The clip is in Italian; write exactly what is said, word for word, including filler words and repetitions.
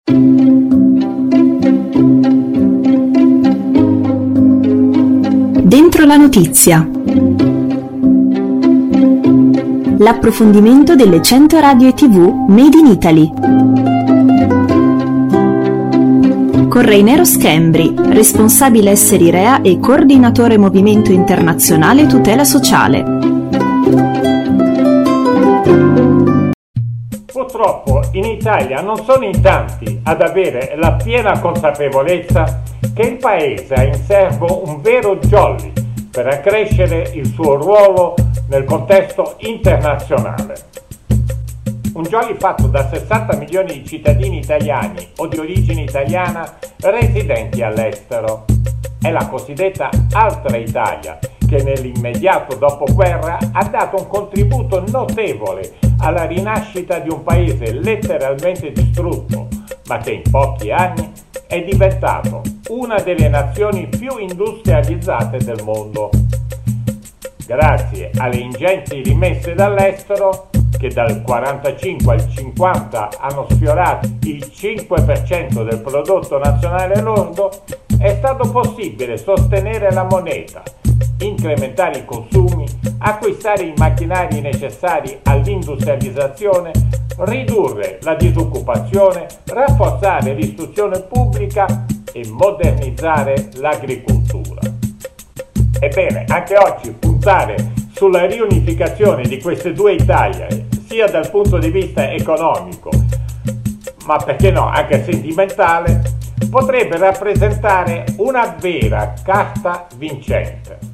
Dentro la notizia. L'approfondimento delle cento radio e tivù Made in Italy. Con Reinero Schembri, responsabile esseri Rea e coordinatore Movimento Internazionale Tutela Sociale. Purtroppo in Italia non sono in tanti ad avere la piena consapevolezza che il Paese ha in serbo un vero jolly per accrescere il suo ruolo nel contesto internazionale. Un jolly fatto da sessanta milioni di cittadini italiani o di origine italiana residenti all'estero. È la cosiddetta Altra Italia, che nell'immediato dopoguerra ha dato un contributo notevole alla rinascita di un paese letteralmente distrutto, ma che in pochi anni è diventato una delle nazioni più industrializzate del mondo. Grazie alle ingenti rimesse dall'estero, che dal quarantacinque al cinquanta hanno sfiorato il cinque per cento del prodotto nazionale lordo, è stato possibile sostenere la moneta, incrementare i consumi, acquistare i macchinari necessari all'industrializzazione, ridurre la disoccupazione, rafforzare l'istruzione pubblica e modernizzare l'agricoltura. Ebbene, anche oggi puntare sulla riunificazione di queste due Italie, sia dal punto di vista economico, ma perché no, anche sentimentale, potrebbe rappresentare una vera carta vincente.